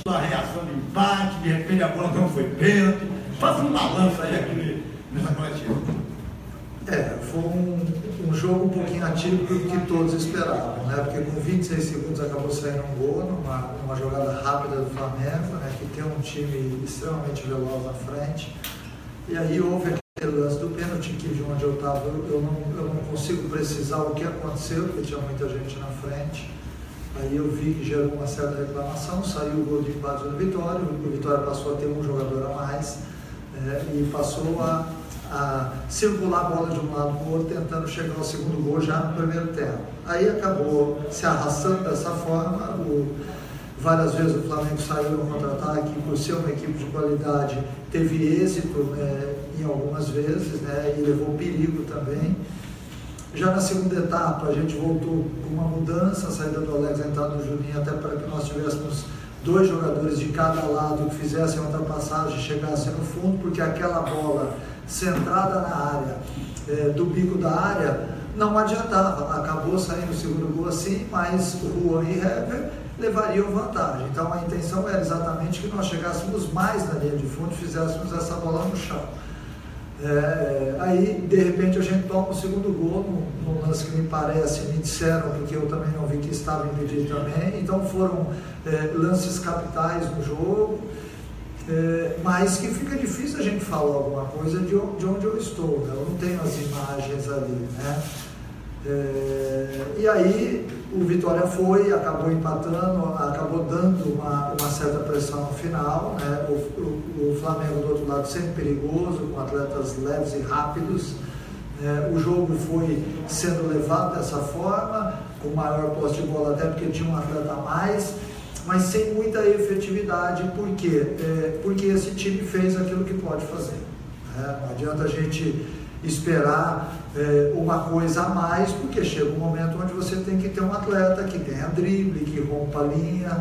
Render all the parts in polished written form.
a reação de empate, de repente a bola não foi pênalti. Faça um balanço aí aqui nessa coletiva. Foi um jogo um pouquinho atípico do que todos esperavam, né? Porque com 26 segundos acabou saindo um gol numa jogada rápida do Flamengo, né? Que tem um time extremamente veloz na frente. E aí houve aquele lance do pênalti que de onde eu estava, eu não consigo precisar o que aconteceu, porque tinha muita gente na frente. Aí eu vi que gerou uma certa reclamação, saiu o gol de empate do Vitória, o Vitória passou a ter um jogador a mais, e passou a circular a bola de um lado para o outro, tentando chegar ao segundo gol já no primeiro tempo. Aí acabou se arrastando dessa forma, várias vezes o Flamengo saiu no contra-ataque, por ser uma equipe de qualidade, teve êxito, em algumas vezes, e levou perigo também. Já na segunda etapa, a gente voltou com uma mudança, a saída do Alex, a entrada do Juninho, até para que nós tivéssemos 2 jogadores de cada lado que fizessem a ultrapassagem e chegassem no fundo, porque aquela bola centrada na área, do bico da área, não adiantava. Acabou saindo o segundo gol assim, mas o Juan e Hever levariam vantagem. Então a intenção era exatamente que nós chegássemos mais na linha de fundo e fizéssemos essa bola no chão. Aí de repente a gente toma o segundo gol num lance que me disseram, porque eu também não vi que estava impedido também. Então foram lances capitais no jogo, mas que fica difícil a gente falar alguma coisa de onde eu estou, né? Eu não tenho as imagens ali, né? E aí o Vitória acabou empatando, acabou dando uma certa pressão no final, né? O Flamengo do outro lado sempre perigoso, com atletas leves e rápidos. O jogo foi sendo levado dessa forma, com maior posse de bola, até porque tinha um atleta a mais, mas sem muita efetividade. Por quê? Porque esse time fez aquilo que pode fazer. Não adianta a gente esperar uma coisa a mais, porque chega um momento onde você tem que ter um atleta que tenha drible, que rompa a linha,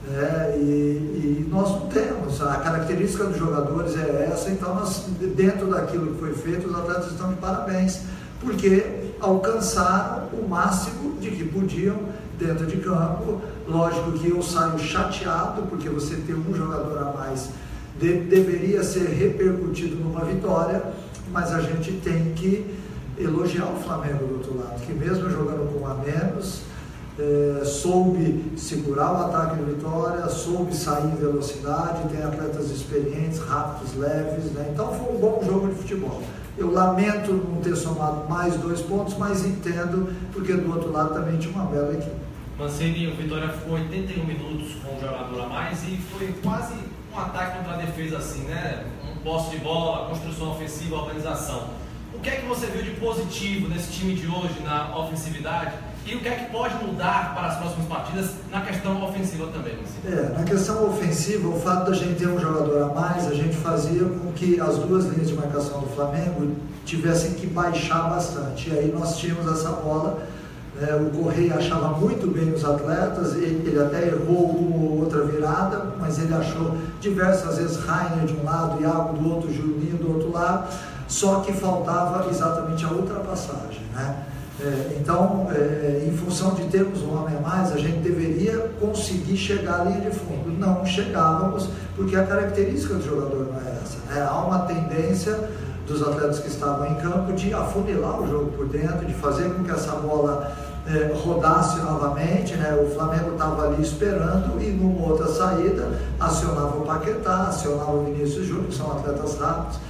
e nós não temos. A característica dos jogadores é essa. Então nós, dentro daquilo que foi feito, os atletas estão de parabéns, porque alcançaram o máximo de que podiam dentro de campo. Lógico que eu saio chateado, porque você ter um jogador a mais deveria ser repercutido numa vitória, mas a gente tem que elogiar o Flamengo do outro lado, que mesmo jogando com a menos, soube segurar o ataque do Vitória, soube sair em velocidade, tem atletas experientes, rápidos, leves, né? Então foi um bom jogo de futebol. Eu lamento não ter somado mais 2 pontos, mas entendo, porque do outro lado também tinha uma bela equipe. Mancini, o Vitória ficou 81 minutos com um jogador a mais e foi quase um ataque contra a defesa assim, né? Um posse de bola, construção ofensiva, organização. O que é que você viu de positivo nesse time de hoje na ofensividade e o que é que pode mudar para as próximas partidas na questão ofensiva também, Mancini? Na questão ofensiva, o fato da gente ter um jogador a mais, a gente fazia com que as 2 linhas de marcação do Flamengo tivessem que baixar bastante. E aí nós tínhamos essa bola. O Correia achava muito bem os atletas, ele até errou uma ou outra virada, mas ele achou diversas vezes Rainer de um lado, Iago do outro, Juninho do outro lado, só que faltava exatamente a ultrapassagem, né? Então, em função de termos um homem a mais, a gente deveria conseguir chegar à linha de fundo. Não chegávamos, porque a característica do jogador não é essa, né? Há uma tendência dos atletas que estavam em campo de afunilar o jogo por dentro, de fazer com que essa bola rodasse novamente, né? O Flamengo estava ali esperando e numa outra saída acionava o Paquetá, acionava o Vinícius Júnior, que são atletas rápidos.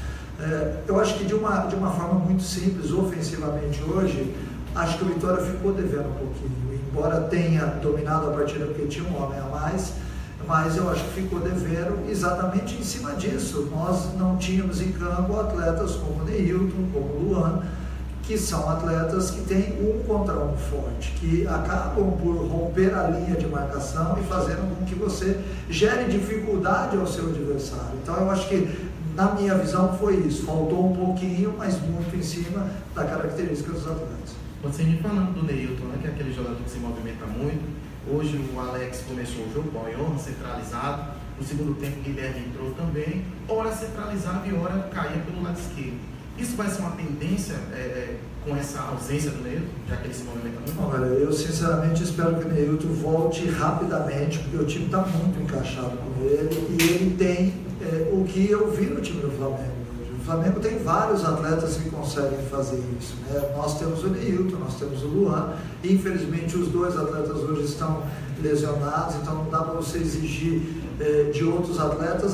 Eu acho que de uma forma muito simples, ofensivamente hoje, acho que o Vitória ficou devendo um pouquinho, embora tenha dominado a partida porque tinha um homem a mais, mas eu acho que ficou devendo exatamente em cima disso. Nós não tínhamos em campo atletas como o Neilton, como o Luan, que são atletas que têm um contra um forte, que acabam por romper a linha de marcação e fazendo com que você gere dificuldade ao seu adversário. Então eu acho que, na minha visão, foi isso. Faltou um pouquinho, mas muito em cima da característica dos atletas. Você me falando do Neilton, né, que é aquele jogador que se movimenta muito. Hoje o Alex começou o jogo, Boiorra centralizado. No segundo tempo o Guilherme entrou também. Ora centralizava e ora caía pelo lado esquerdo. Isso vai ser uma tendência com essa ausência do Neilton, já que ele se movimenta muito? Olha, eu sinceramente espero que o Neilton volte rapidamente, porque o time está muito encaixado com ele e ele tem o que eu vi no time do Flamengo. O Flamengo tem vários atletas que conseguem fazer isso, né? Nós temos o Neilton, nós temos o Luan, infelizmente os dois atletas hoje estão lesionados, então não dá para você exigir de outros atletas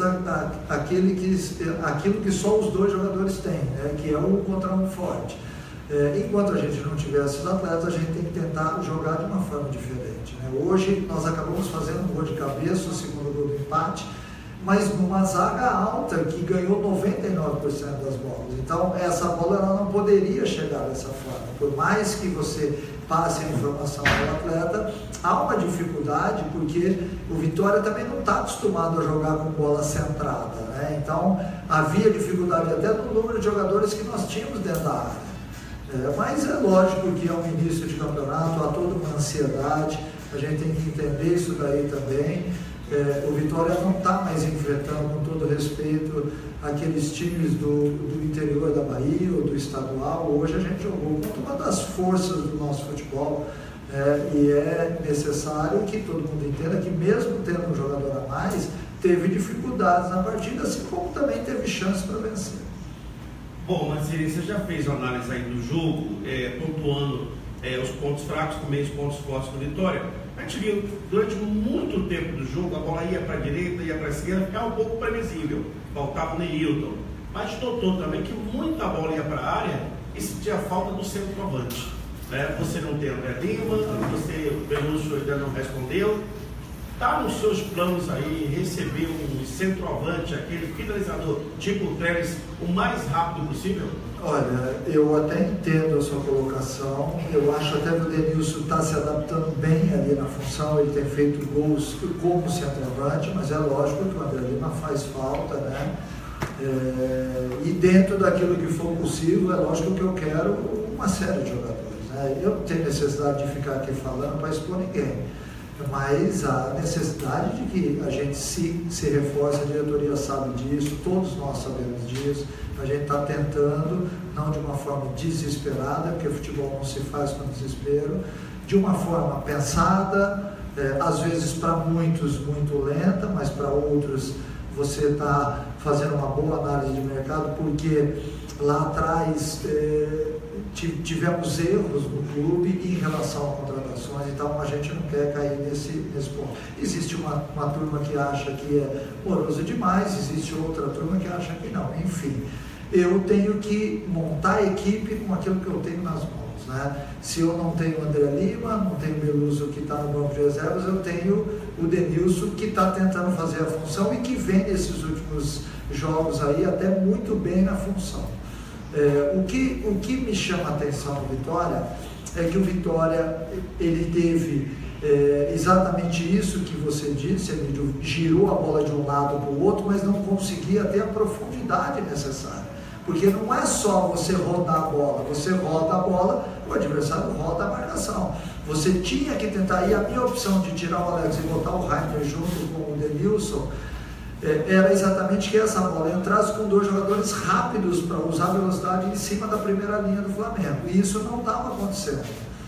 aquilo que só os dois jogadores têm, né? Que é um contra um forte. Enquanto a gente não tiver esses atletas, a gente tem que tentar jogar de uma forma diferente, né? Hoje nós acabamos fazendo um gol de cabeça, o segundo gol do empate, mas numa zaga alta que ganhou 99% das bolas. Então essa bola ela não poderia chegar dessa forma. Por mais que você passe a informação ao atleta, há uma dificuldade porque o Vitória também não está acostumado a jogar com bola centrada, né? Então havia dificuldade até no número de jogadores que nós tínhamos dentro da área. Mas é lógico que é um início de campeonato, há toda uma ansiedade, a gente tem que entender isso daí também. O Vitória não está mais enfrentando, com todo respeito, aqueles times do interior da Bahia ou do estadual. Hoje a gente jogou contra uma das forças do nosso futebol, e é necessário que todo mundo entenda que mesmo tendo um jogador a mais, teve dificuldades na partida, assim como também teve chance para vencer. Bom, Mancini, você já fez a análise aí do jogo, pontuando os pontos fracos, também os pontos fortes do Vitória. A gente viu, durante muito tempo do jogo, a bola ia para a direita, ia para a esquerda, ficava um pouco previsível, faltava o Neilton. Mas notou também que muita bola ia para a área e sentia falta do centroavante. Você não tem André Lima, o Belusso ainda não respondeu. Está nos seus planos aí receber um centroavante, aquele finalizador tipo o Trellis, o mais rápido possível? Olha, eu até entendo a sua colocação, eu acho até que o Denilson está se adaptando bem ali na função, ele tem feito gols como centroavante, mas é lógico que o André Lima faz falta, né? E dentro daquilo que for possível, é lógico que eu quero uma série de jogadores, né? Eu não tenho necessidade de ficar aqui falando para expor ninguém, mas a necessidade de que a gente se reforce, a diretoria sabe disso, todos nós sabemos disso, a gente está tentando, não de uma forma desesperada, porque futebol não se faz com desespero, de uma forma pensada, às vezes para muitos muito lenta, mas para outros você está fazendo uma boa análise de mercado, porque lá atrás tivemos erros no clube em relação a contratações, então a gente não quer cair nesse ponto. Existe uma turma que acha que é moroso demais, existe outra turma que acha que não, enfim. Eu tenho que montar a equipe com aquilo que eu tenho nas mãos, né? Se eu não tenho o André Lima, não tenho o Belusso que está no banco de reservas, eu tenho o Denilson que está tentando fazer a função e que vem nesses últimos jogos aí até muito bem na função. O que me chama a atenção no Vitória é que o Vitória ele teve exatamente isso que você disse, ele girou a bola de um lado para o outro, mas não conseguia ter a profundidade necessária. Porque não é só você rodar a bola, você roda a bola, o adversário roda a marcação. Você tinha que tentar, e a minha opção de tirar o Alex e botar o Rainer junto com o Denilson, era exatamente que essa bola entrasse com dois jogadores rápidos para usar a velocidade em cima da primeira linha do Flamengo. E isso não estava acontecendo.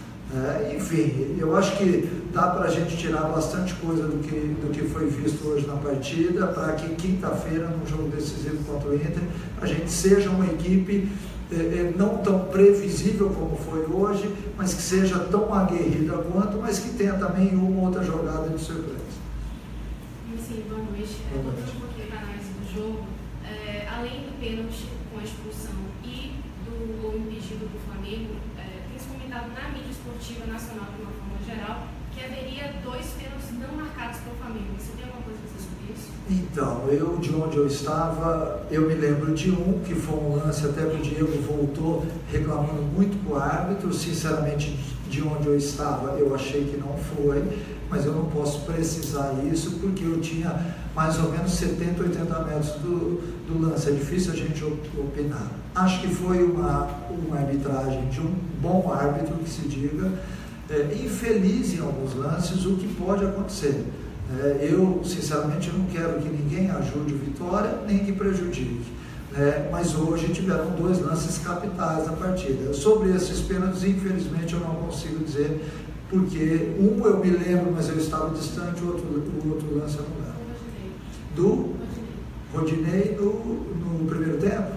Enfim, eu acho que dá para a gente tirar bastante coisa do que foi visto hoje na partida, para que quinta-feira, num jogo decisivo contra o Inter, a gente seja uma equipe não tão previsível como foi hoje, mas que seja tão aguerrida quanto, mas que tenha também uma outra jogada de surpresa. Sim, boa noite. Voltando um pouquinho para a análise do jogo, além do pênalti com a expulsão e do gol impedido do Flamengo, tem se comentado na mídia esportiva nacional, de uma forma geral, que haveria 2 pênaltis não marcados pelo Flamengo. Você tem alguma coisa a dizer sobre isso? Então, de onde eu estava, eu me lembro de um, que foi um lance até que o Diego voltou reclamando muito com o árbitro. Sinceramente, de onde eu estava, eu achei que não foi, mas eu não posso precisar isso, porque eu tinha mais ou menos 70, 80 metros do lance. É difícil a gente opinar. Acho que foi uma arbitragem de um bom árbitro, que se diga, infeliz em alguns lances, o que pode acontecer. Eu, sinceramente, não quero que ninguém ajude o Vitória, nem que prejudique. mas hoje tiveram 2 lances capitais na partida. Sobre esses pênaltis, infelizmente, eu não consigo dizer, porque um eu me lembro, mas eu estava distante, o outro lance eu não lembro. Do Rodinei no primeiro tempo?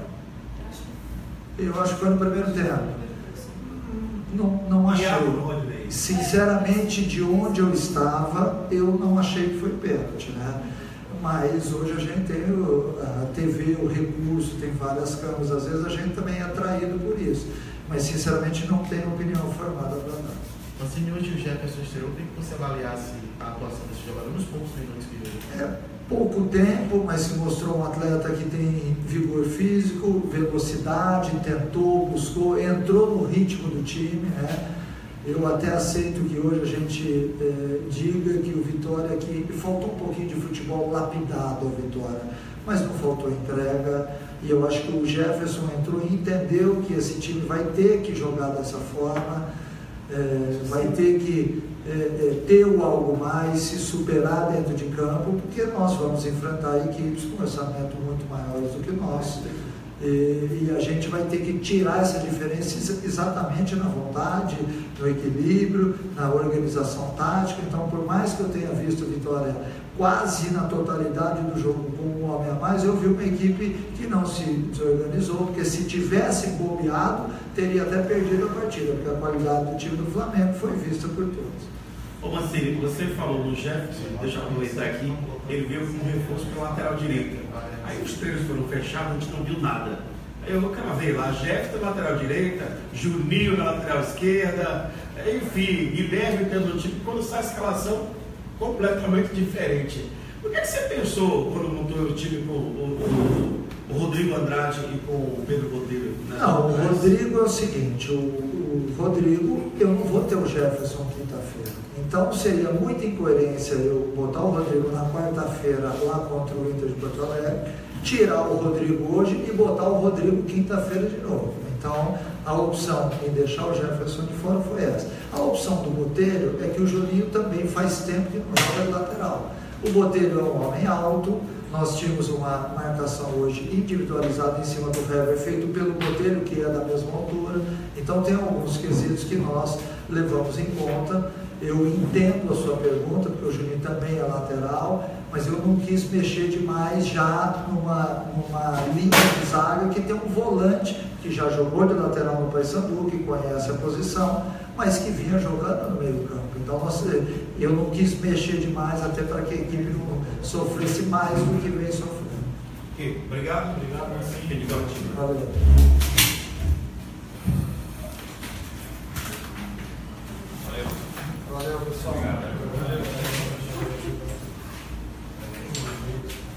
Eu acho que foi no primeiro tempo. Não achei. Sinceramente, de onde eu estava, eu não achei que foi pênalti, né? Mas hoje a gente tem a TV, o recurso, tem várias câmeras, às vezes a gente também é atraído por isso. Mas sinceramente não tenho opinião formada para dar. Assim, hoje o Jefferson estreou, tem que você avaliasse a atuação desse jogador nos poucos minutos que ele pouco tempo, mas se mostrou um atleta que tem vigor físico, velocidade, tentou, buscou, entrou no ritmo do time, né? Eu até aceito que hoje a gente diga que o Vitória aqui faltou um pouquinho de futebol lapidado ao Vitória, mas não faltou entrega, e eu acho que o Jefferson entrou e entendeu que esse time vai ter que jogar dessa forma, vai ter que ter o algo mais, se superar dentro de campo, porque nós vamos enfrentar equipes com orçamento muito maiores do que nós. E a gente vai ter que tirar essa diferença exatamente na vontade, no equilíbrio, na organização tática. Então, por mais que eu tenha visto a Vitória quase na totalidade do jogo com um homem a mais, eu vi uma equipe que não se desorganizou, porque se tivesse bobeado, teria até perdido a partida, porque a qualidade do time do Flamengo foi vista por todos. Ô Mancini, você falou no Jefferson, deixa eu aproveitar aqui, ele veio com um reforço para a lateral direita. Aí os treinos foram fechados, a gente não viu nada. Aí eu cravei lá, Jefferson na lateral direita, Juninho na lateral esquerda, enfim, Guilherme tendo um time, quando sai a escalação completamente diferente. O que você pensou quando montou o time com o Rodrigo Andrade e com o Pedro Botelho? Né? Não, o Rodrigo é o seguinte, o Rodrigo, eu não vou ter o Jefferson quinta-feira. Então seria muita incoerência eu botar o Rodrigo na quarta-feira lá contra o Inter de Porto Alegre, tirar o Rodrigo hoje e botar o Rodrigo quinta-feira de novo. Então a opção em deixar o Jefferson de fora foi essa. A opção do Botelho é que o Juninho também faz tempo que não joga de lateral. O Botelho é um homem alto, nós tínhamos uma marcação hoje individualizada em cima do Hever, feito pelo Botelho, que é da mesma altura. Então tem alguns quesitos que nós levamos em conta. Eu entendo a sua pergunta, porque o Juninho também é lateral, mas eu não quis mexer demais já numa linha de zaga que tem um volante que já jogou de lateral no Paysandu, que conhece a posição, mas que vinha jogando no meio campo. Então eu não quis mexer demais até para que a equipe não sofresse mais do que vem sofrendo. Okay. Obrigado. Valeu.